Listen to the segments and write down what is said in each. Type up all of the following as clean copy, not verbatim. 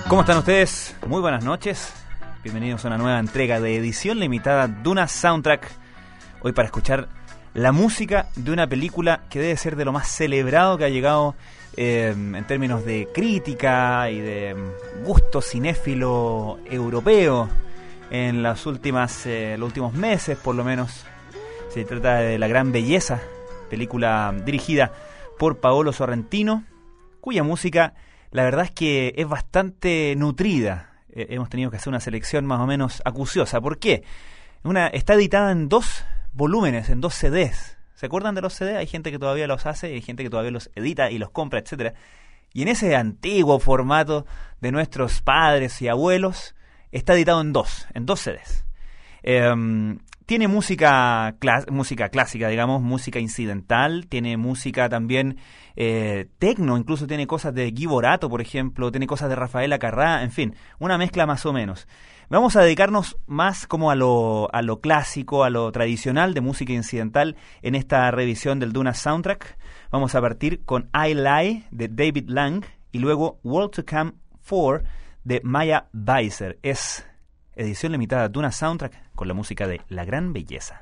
¿Cómo están ustedes? Muy buenas noches. Bienvenidos a una nueva entrega de edición limitada Duna Soundtrack. Hoy para escuchar la música de una película que debe ser de lo más celebrado que ha llegado en términos de crítica y de gusto cinéfilo europeo en los últimos meses, por lo menos. Se trata de La Gran Belleza, película dirigida por Paolo Sorrentino, cuya música, la verdad es que es bastante nutrida. Hemos tenido que hacer una selección más o menos acuciosa. ¿Por qué? Está editada en 2 volúmenes, en 2 CDs. ¿Se acuerdan de los CDs? Hay gente que todavía los hace, hay gente que todavía los edita y los compra, etcétera. Y en ese antiguo formato de nuestros padres y abuelos, está editado en 2 CDs. Tiene música clásica, digamos, música incidental, tiene música también tecno, incluso tiene cosas de Guy Borato, por ejemplo, tiene cosas de Rafael Acarrá, en fin, una mezcla más o menos. Vamos a dedicarnos más como a lo clásico, a lo tradicional de música incidental en esta revisión del Duna Soundtrack. Vamos a partir con I Lie de David Lang y luego World to Come 4 de Maya Weiser. Es edición limitada Duna Soundtrack con la música de La Gran Belleza.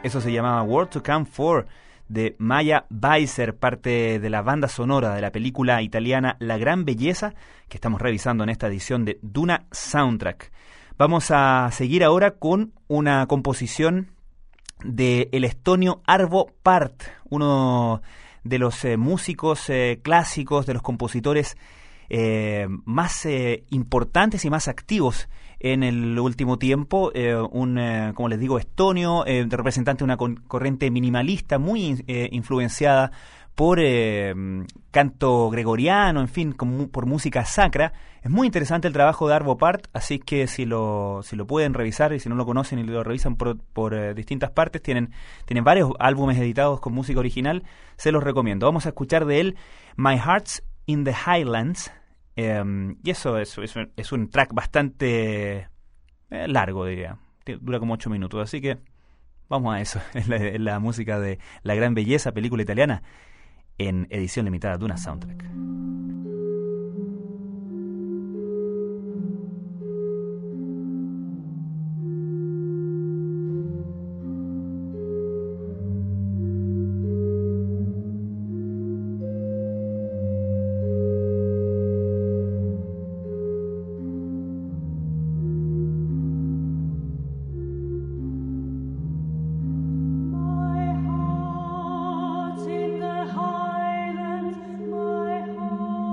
Eso se llamaba World to Come For, de Maya Weiser, parte de la banda sonora de la película italiana La Gran Belleza, que estamos revisando en esta edición de Duna Soundtrack. Vamos a seguir ahora con una composición del estonio Arvo Pärt, uno de los músicos clásicos, de los compositores más importantes y más activos en el último tiempo, como les digo, estonio, representante de una corriente minimalista muy influenciada por canto gregoriano, en fin, por música sacra. Es muy interesante el trabajo de Arvo Pärt, así que si lo pueden revisar, y si no lo conocen y lo revisan por distintas partes, tienen varios álbumes editados con música original, se los recomiendo. Vamos a escuchar de él My Heart's in the Highlands, y eso es un track bastante largo, diría. Dura como 8 minutos, así que vamos a eso. Es la música de La Gran Belleza, película italiana, en edición limitada de una soundtrack. My heart in the Highlands, my heart.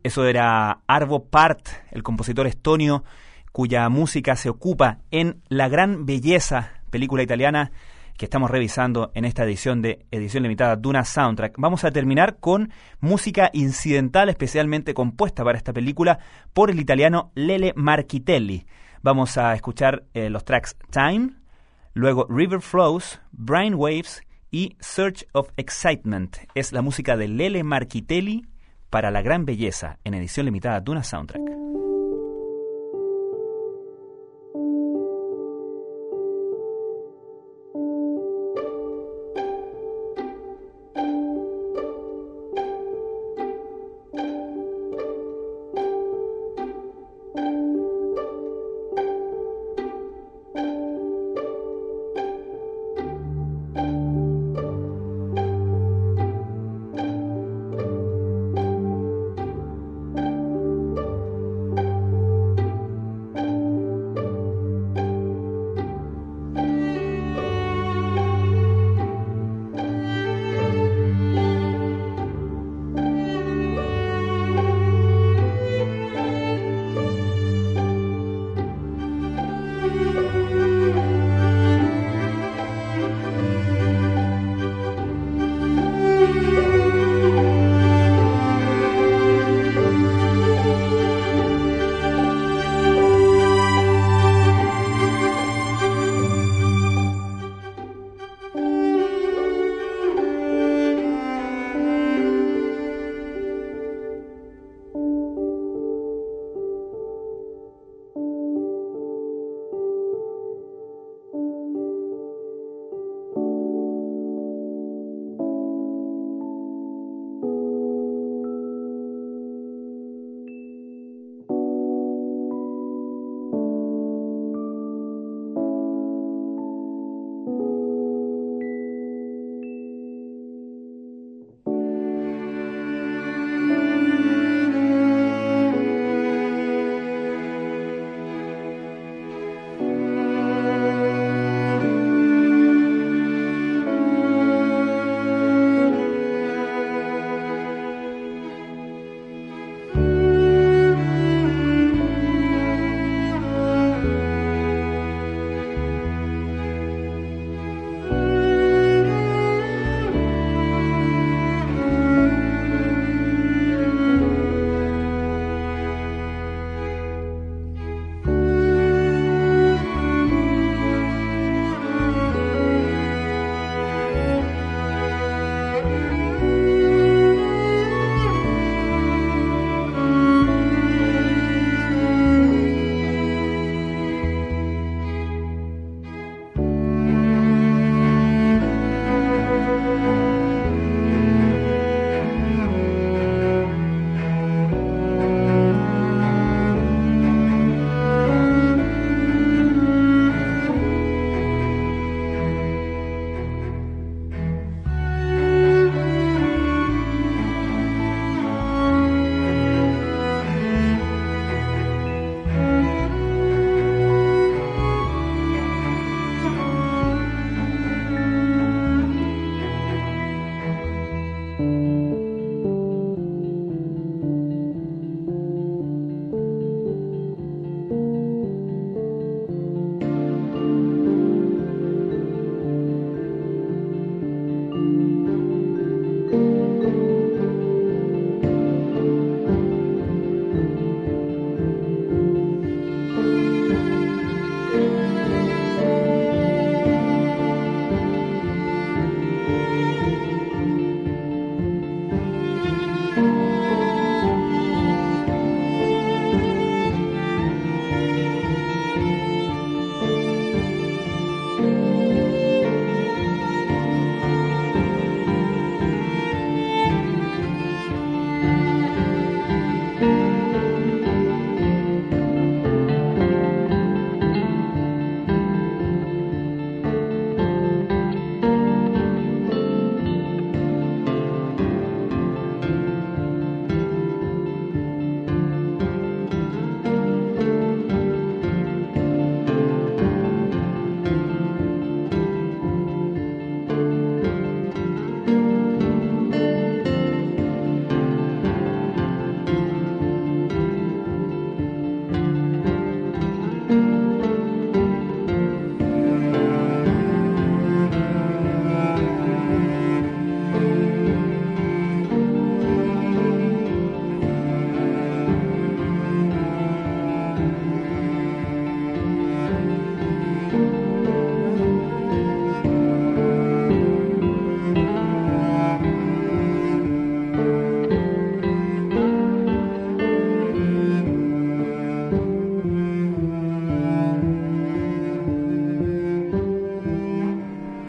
Eso era Arvo Pärt, el compositor estonio, cuya música se ocupa en La Gran Belleza, película italiana que estamos revisando en esta edición limitada Duna Soundtrack. Vamos a terminar con música incidental especialmente compuesta para esta película por el italiano Lele Marchitelli. Vamos a escuchar los tracks Time, luego River Flows, Brainwaves y Search of Excitement. Es la música de Lele Marchitelli para La Gran Belleza en edición limitada Duna Soundtrack.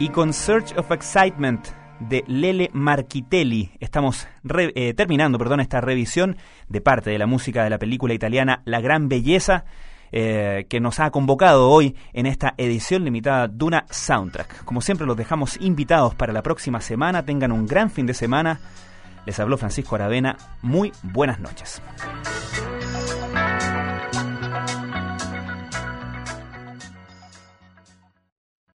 Y con Search of Excitement de Lele Marchitelli estamos terminando esta revisión de parte de la música de la película italiana La Gran Belleza, que nos ha convocado hoy en esta edición limitada Duna Soundtrack. Como siempre, los dejamos invitados para la próxima semana. Tengan un gran fin de semana. Les habló Francisco Aravena. Muy buenas noches.